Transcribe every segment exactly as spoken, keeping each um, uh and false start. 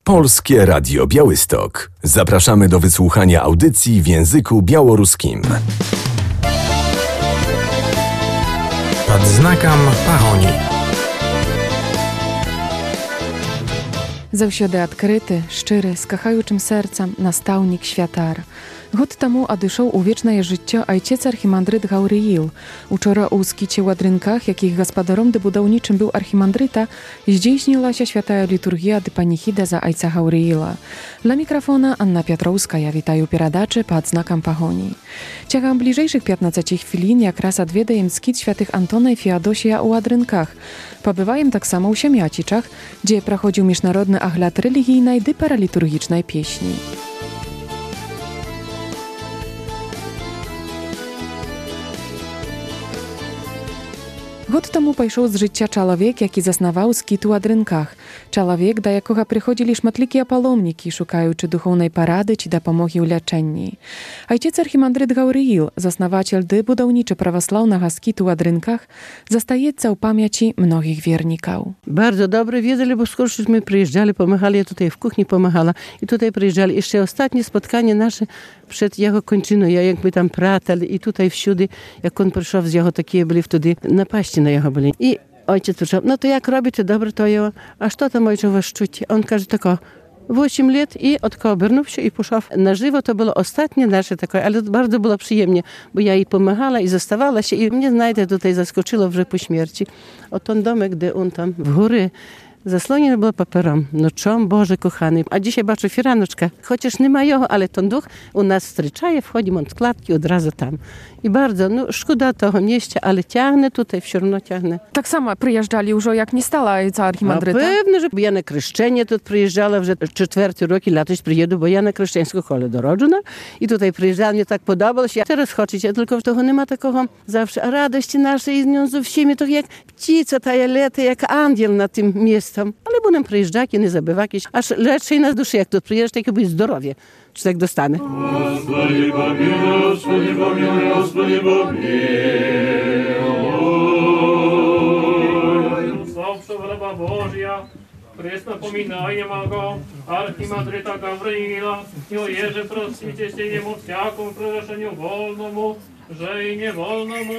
Polskie Radio Białystok. Zapraszamy do wysłuchania audycji w języku białoruskim. Pod знаком пагони. Заўсёды адкрыты, шчыры, з кахаючым сэрцам, настаўнік святар. Год таму адышоў у вечнае жыццё айцец архімандрыт Гаўрыіл. Учора ў скіце ў Адрынках, якіх гаспадаром ды будаўнічым быў архімандрыта, здзейснілася святая літургія ды паніхіда за айца Гаўрыіла. Для мікрафона Анна Пятроўская. Вітаю перадачы пад знакам пагоні. Цягам бліжэйшых пятнаццаці хвілін якраз адведаем скіт святых Антона і Феадосія ў Адрынках. Пабываем таксама ў Сямяцічах, дзе праходзіў міжнародны агляд рэлігійнай ды паралітургічнай песні. Год таму пайшоў з жыцця чалавек, які заснаваў скіт у Адрынках. Чалавек, да якога прыходзілі шматлікія паломнікі, шукаючы духоўнай парады ці дапамогі ў лячэнні. Айцец архімандрыт Гаўрыіл, заснавацель ды будаўнічы праваслаўнага скіту ў Адрынках, застаецца ў памяці многіх вернікаў. Bardzo dobre wiedzieli, bo skoro my przyjeżdżali, pomagali, ja tutaj w kuchni pomagała i tutaj przyjeżdżali. Jeszcze ostatnie spotkanie nasze przed jego kończyną, ja jakby tam pratali i tutaj wsiudy, jak on przyszedł z jego, takie byli wtedy napaści na jego byli. I ojciec przyszedł, no to jak robicie, dobre to jego, a co tam ojcze was czucie? On każe tako, osiem lat i odko obrnął się i poszedł na żywo. To było ostatnie nasze takie, ale bardzo było przyjemnie, bo ja jej pomagała i zostawała się i mnie, znajdę, tutaj zaskoczyło w po śmierci. O ten domek, gdzie on tam w góry zaslonione było papierem. No czom, Boże kochany. A dzisiaj baczę firanoczka. Chociaż nie ma jego, ale ten duch u nas stryczaje, wchodzimy od klatki od razu tam. I bardzo, no szkoda tego mieścia, ale ciągnę tutaj, все равно ciągnę. Tak samo przyjeżdżali już, jak nie stała ojca archimandryta? A pewnie, że ja na kreszczenie tu przyjeżdżała, że czwarty rok i latoś przyjeду, bo ja na chrześcijańską szkołę dorodzona i tutaj przyjeżdżała, mnie tak podobało się. Teraz chodzicie, tylko tego nie ma takiego zawsze. A radości naszej z nią ze wsiemi, to jak ptica ta lata, jak angiel na tym miejscem. Ale bo nam przyjeżdżaki, nie zabywaki, aż lepszej na duszy, jak tu przyjeżdżasz, takie być zdrowie. Czy tak dostanę? Gospodzie pomiluj, Gospodzie pomiluj, Gospodzie pomiluj. Zawsze wlewa Bożja, Chrysta pominajnie go, archimandryta Gawryila, i o Jerzy proscicie się jemu wsiaką proszeniu wolnому, że i nie wolno mu.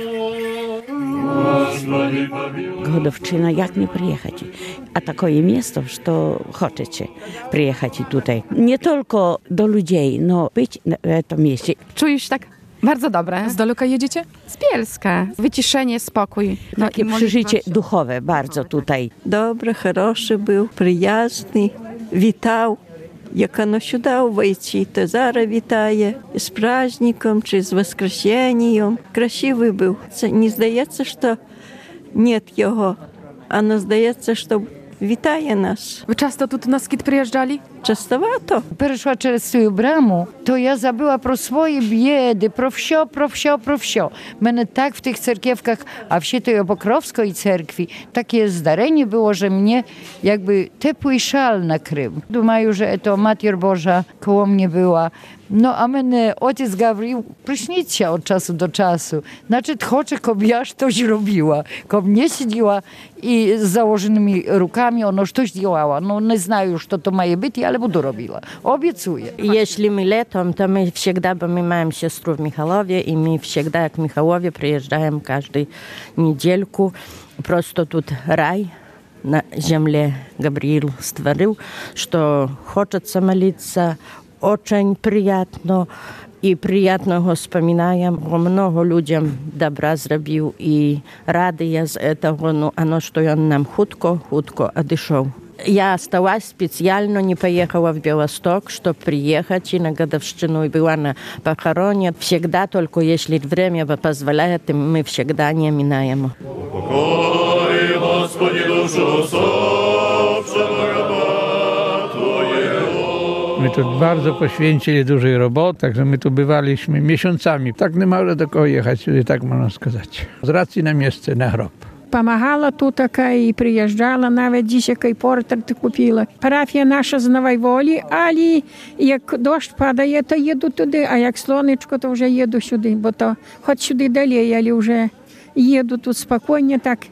Годовщина, як не приехать. А такое место, что хотите приехать tutaj. Nie tylko do ludzi, no być w tym miejscu. Czujesz tak bardzo dobre. Z daleka jedziecie? Z Bielska. Wyciszenie, spokój. No takie przeżycie duchowe bardzo tutaj. Dobry, хороший był, przyjazny, witał. Jak ono сюди войти, то зараз вітає з праздником чи з воскресенням. Красивий був. Це не здається, що нет його, а не здається, що witaje nas. Wy często tu na skit przyjeżdżali? Частовато. Перейшла через цю браму, то я забула про свої біди, про все, про все, про все. Мене так в тих церківках, а в тої Покровської церкві, таке здарення було, що мені якби теплий шал накрив. Думаю, що це Матір Божа коло mnie była. No, a mnie ojciec Gawrył przyśnicia od czasu do czasu. Znaczy, хоче, щоб я щось робила. Щоб не сиділа і з założonymi rukami ono coś działała. No, nie знаю, що to має бути, ale буду робила. Obiecuję. Jeśli my letom, to my всегда, bo my mamy siostrę w Michałowie i my всегда, jak w Michałowie, przyjeżdżaем każdą niedzielku. Prosto тут рай на земле Гавриил stworzył, что хочется молиться. Очень приятно и приятно вспоминаем, много людям добра зробив и рады я з этого, ну, оно, что он нам хутко, хутко одышал. Я осталась специально, не поехала в Белосток, чтобы приехать и на годовщину, и была на похороне. Всегда, только если время позволяет, мы всегда не минаем. Упокой, Господи, душу усопшего. My tu bardzo poświęcili dużej roboty, także my tu bywaliśmy miesiącami. Tak nie można do kogo jechać, tak można сказать. Z racji na miejsce, na grob. Помагала тут і приїжджала, навіть dzisiaj портрет купила. Парафія наша з Нової Волі, але як дощ падає, то їду туди, а як сонечко, то вже їду сюди, бо то хоч сюди далі, але вже їду тут спокійно так.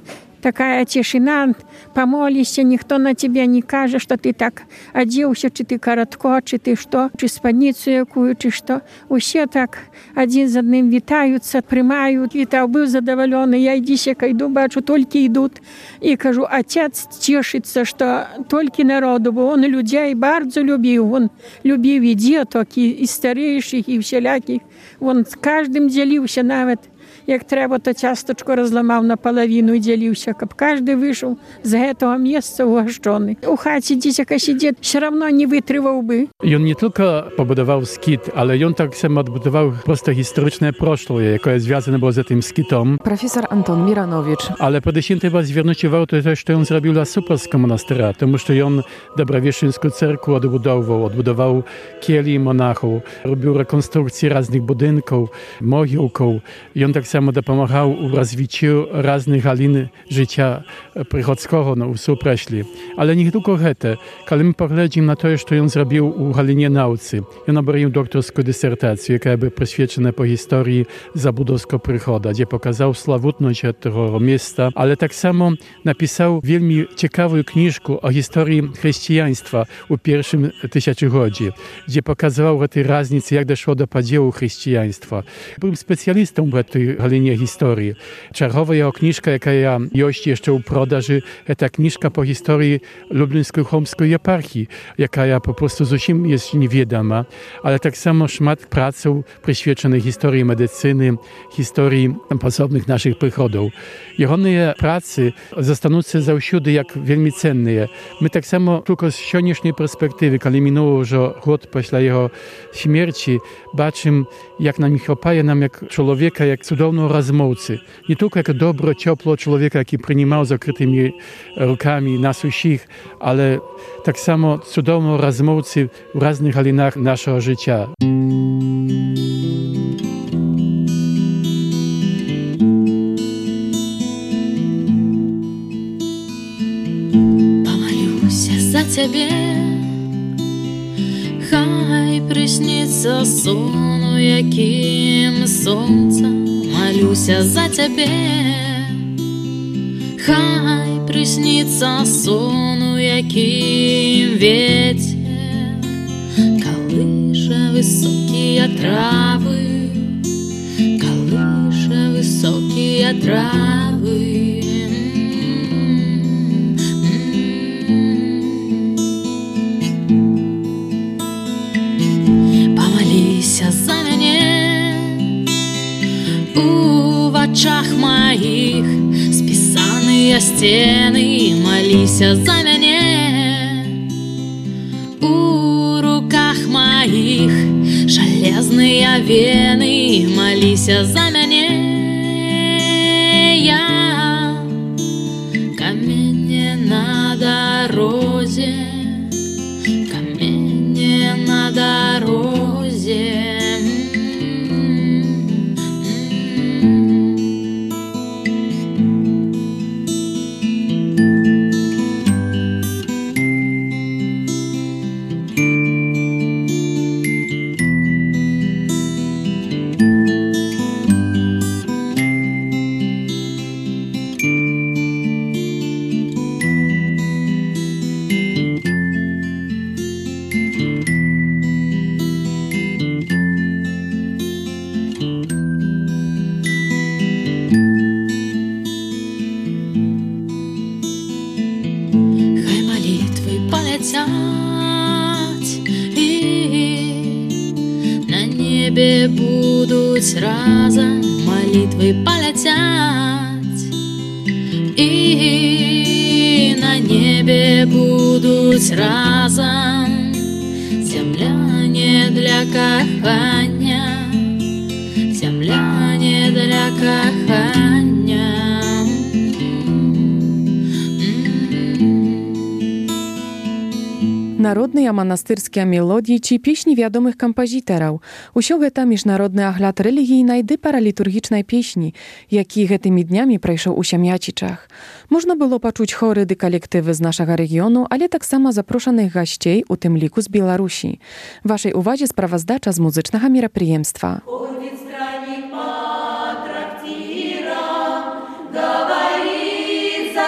такая тишина, помолишься, никто на тебя не каже, что ты так оделся, чи ты коротко, чи ты что, чи спадницу якую, чи что. Усе так один з одним вітаються, приймають. Вітав, був задоволений. Я йдіся, йду, бачу, тільки йдуть. І кажу, отець тішиться, що тільки народу, бо він людей дуже любив. Він любив і діток, і, і старіших, і всіляких. Він з кожним ділився навіть. Як треба, то ciasteczko rozlamał na половину i dzielił się, aby każdy wyszł z tego miejsca ugoszczony. U chacie dziś jakaś siedzieć, все равно nie wytrwałby. I on nie tylko pobudował skit, ale on tak samo odbudował prosto historyczne proszłoje, jakie związane było z tym skitom. Profesor Anton Miranowicz. Ale przede trzeba zwrócić uwagę to też, co on zrobił dla Suprowskiego monastera, тому że on Dobrowieszczyńską cerkwu odbudował, odbudował kieli monachów, robił rekonstrukcję różnych budynków, mogiłków i on tak samo dopomagał w rozwiciu różnych halin życia przychodzkiego no, u Supraśli. Ale nie tylko to. Kiedy my poglądamy na to, co on zrobił u halinie naucy, on obronił doktorską dysertację, jaka była poświęcona po historii zabudowskiego przychodu, gdzie pokazał sławutność tego miejsca, ale tak samo napisał wielmi ciekawą książkę o historii chrześcijaństwa u pierwszym tysiącleciu, gdzie pokazywał te różnice, jak doszło do podziału chrześcijaństwa. Był specjalistą w tej halinie historii. Czerwowa jego książka, jaka ja jest jeszcze u prodaży, to książka po historii lublińsko-chomskiej eparchii, jaka ja po prostu zupełnie jest niewiadoma, ale tak samo szmat pracą poświęconej historii medycyny, historii podobnych naszych przychodów. Jego prace zostaną zawsze jak wielmi cenne. My tak samo tylko z dzisiejszej perspektywy, kiedy minęło już rok po jego śmierci, baczymy, jak nam ich opaje nam jak człowieka, jak cudowną rozmówcy. Nie tylko jako dobro, ciepło człowieka, jaki przyjmował z zakrytymi rukami nas wszystkich, ale tak samo cudowną rozmówcy w różnych halinach naszego życia. Помолюся за тебе, хай приснится сон, яким сонцем. Молюся за тебе, хай приснится сон, яким ветер колыша высокие травы, колыша высокие травы. Помолися за меня, у в очах моих списанные стены, молися за меня, у руках моих железные вены, молися за меня. Я камень на дороге, камень на дороге. Разом молитвы полетят, и на небе будут разом. Земля не для кохання, земля не для кохання. Народныя манастырскія мелодіі ці песні вядомых кампазітараў. Усё гэта міжнародны агляд рэлігійнай ды паралітургічнай песні, які гэтымі днямі прайшоў у Сям'ячычах. Можна было пачуць хоры ды калектывы з нашага рэгіёну, але таксама запрошаных гасцей, у тым ліку з Беларусі. Вашай увазе справаздача з музычнага мерапрыемства. Говорит за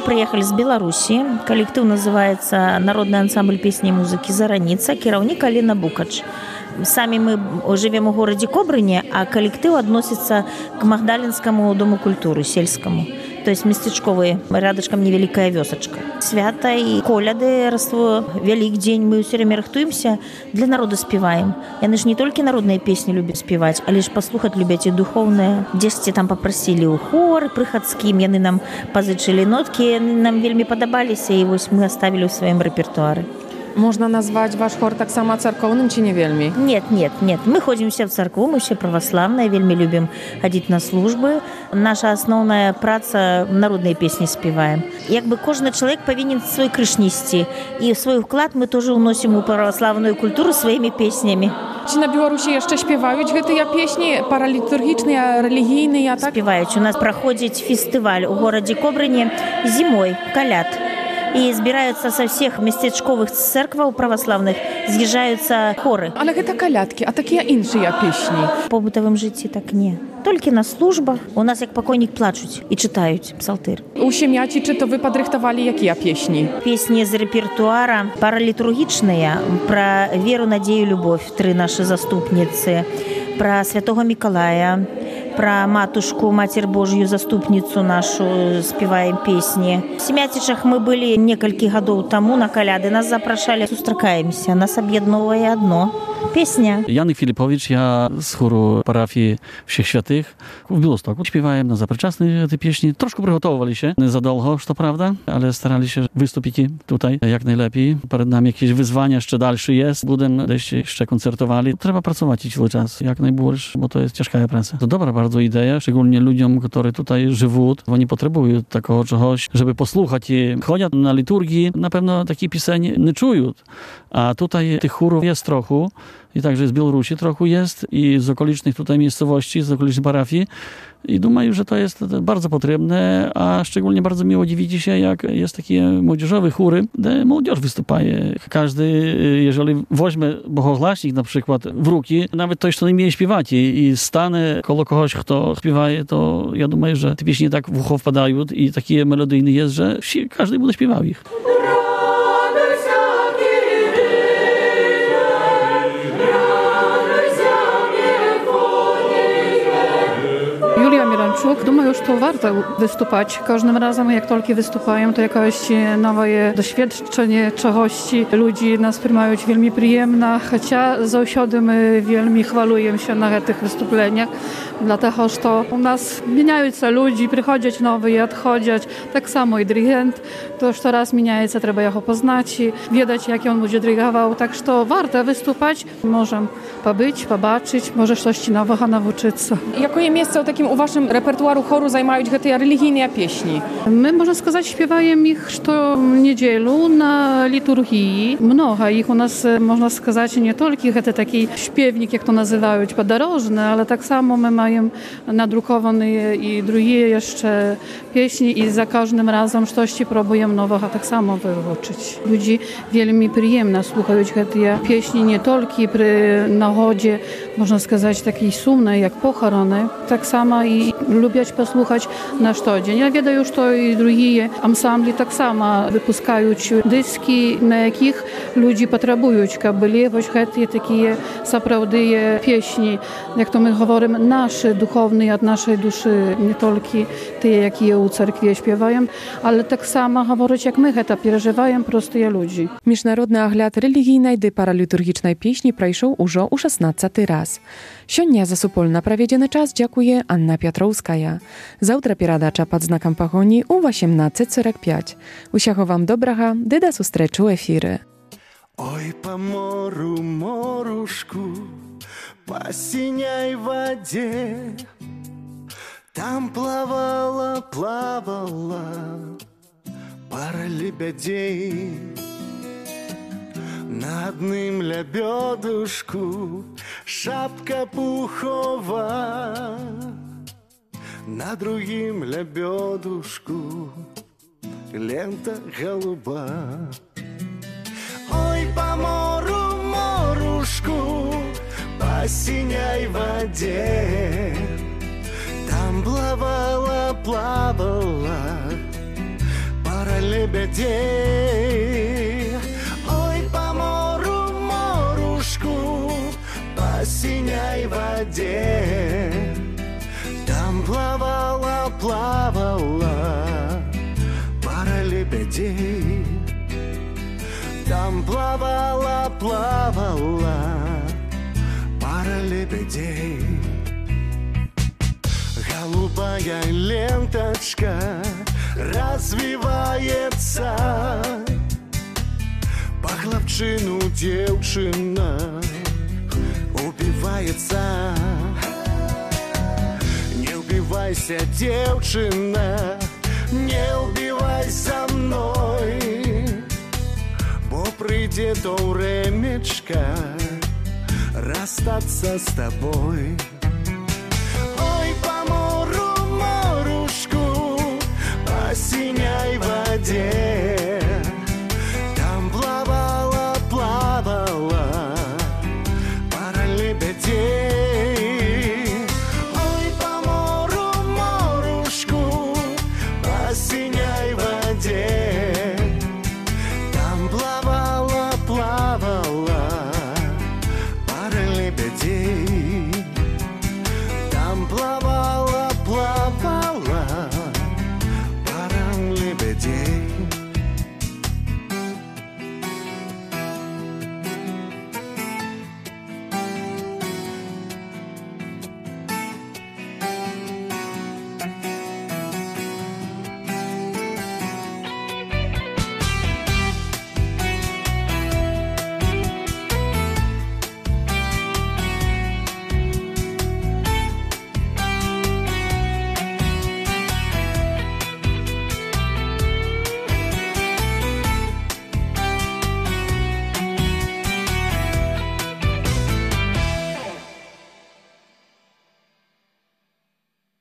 приехали с Беларуси. Коллектив называется «Народный ансамбль песни и музыки «Зараница», кіраўнік Алина Букач. Сами мы живем в городе Кобрыне, а коллектив относится к Магдалинскому дому культуры, сельскому. То есть местечковый, рядышком невеликая вёсочка. Свято и коляды, Рождество, Великдень, мы все время рыхтуемся, для народа спеваем. Яны ж не только народные песни любят спевать, а лишь послухать любят и духовные. Десяти там попросили у хор прыхадским, яны нам позычили нотки, яны нам вельми подобались, и вот мы оставили в своем репертуаре. Można nazwać wasz chór tak samo церковным, czy nie wielmi? Нет, нет, нет. Мы ходим все в церкву, мы все православные, вельми любим ходить на службы. Наша основная праца — народные песни спеваем. Якби кожен чоловік повинен свой крыш нести. И свой вклад мы тоже уносим у православную культуру своими песнями. Czy na Białorusi jeszcze śpiewają te pieśni paraliturgiczne, religijne, tak? Спевають. У нас проходит фестиваль у городе Кобрыне зимой, коляд. И збираются со всех местечковых церкваў православных, з'їжджаються хоры. Але гэта калядкі, а такія іншыя песні. В побытовым житті так не. Толькі на службах. У нас як покойник плачуть і читають псалтир. У сім'яці чи то ви падрыхтавалі якія песні? Песні з репертуара паралітургічныя, про веру, надею, любовь, три наши заступницы, про Святого Миколая, про матушку, Матерь Божью, заступницу нашу, спеваем песни. В Семятичах мы были несколько годов тому на коляды, нас запрошали, сустракаемся, нас объединовывает одно. Песня. Janek Filipowicz, ja z chóru parafii Wszechświatych w Białymstoku. Śpiewałem na zapreczasnych te pieśni. Troszkę przygotowali się, nie za długo, to prawda, ale starali się wystąpić tutaj jak najlepiej. Przed nami jakieś wyzwania jeszcze dalsze jest. Budem gdzieś jeszcze koncertowali. Trzeba pracować cały czas, jak najbardziej, bo to jest ciężka praca. To dobra bardzo idea, szczególnie ludziom, którzy tutaj żywą. Oni potrzebują takiego czegoś, żeby posłuchać. I chodzą na liturgii, na pewno takie piosenki nie czują. A tutaj tych chórów jest trochę. I także z Białorusi trochę jest i z okolicznych tutaj miejscowości, z okolicznych parafii. I думаю, że to jest bardzo potrzebne, a szczególnie bardzo miło dziwić się, jak jest takie młodzieżowe chóry, gdzie młodzież występuje. Każdy, jeżeli weźmie bohoglaśnik na przykład w ruki, nawet ktoś, kto nie umie śpiewać i stanę koło kogoś, kto śpiewa, to ja думаю, że te pieśni tak w ucho wpadają i takie melodyjne jest, że każdy będzie śpiewał ich. Думаю, що варто виступати. Кожним разом, як тільки виступаємо, то якесь нове досвідчення чогось. Люди нас приймають вельми приємно, хоча завжди ми вельми хвалуємося на цих виступленнях, dlatego że u nas zmieniają ludzie, przychodzą nowi, odchodzą, tak samo i dyrygent. To, że raz zmieniaється, trzeba його poznać, wiedzieć, jak on będzie dyrygował. Tak, że warto wystупać. Możemy pobyć, pobaczyć, może coś nowego nauczyć. Jakie miejsce w takim u waszym repertuaru choru zajmują te religijne pieśni? My, można сказать, śpiewamy ich co niedzielu na liturgii. Mnogo ich u nas, można сказать, nie tylko te taki śpiewnik, jak to nazywają, podorożny, ale tak samo my mamy nadrukowane i drugie jeszcze pieśni i za każdym razem coś próbujemy nowego tak samo wyuczyć. Ludzi wielmi przyjemno słuchają te pieśni nie tylko przy nagodzie, można сказать, takiej sumnej jak pochorony, tak samo i lubiać posłuchać na co dzień. Ja wiem już to i drugie ansambli tak samo wypuszczają dyski, na jakich ludzie potrzebują, aby lewać te takie naprawdę pieśni, jak to my mówimy, nasze duchowne od naszej duszy, nie tylko te, jakie u cerkwi śpiewają, ale tak samo mówić, jak my to przeżywają proste ludzie. Міжнародны агляд рэлігійнай ды паралітургічнай песні прайшоў ужо ў шаснаццаты раз. Сёння за супольна праведзены час дзякуе Анна Пятроўская. Заўтра перадача пад знакам пагоні ў восемнадцать сорок пять. Усяго вам добрага, ды да сустрэчы ў эфіры. Ой, по мору, морушку, по синяй воде, там плавала, плавала пара лебедей. На одным лебедушку шапка пухова, на другим лебедушку лента голуба. Ой, по мору, морушку, по синей воде, там плавала, плавала пара лебедей. Ой, по мору, морушку, по синей воде. Там плавала, плавала пара лебедей. Там плавала, плавала пара лебедей. Голубая ленточка развивается, по хлопчину девчина убивается. Не убивайся, девчина, не убивай со мной, бо прийде то времечко расстаться с тобой.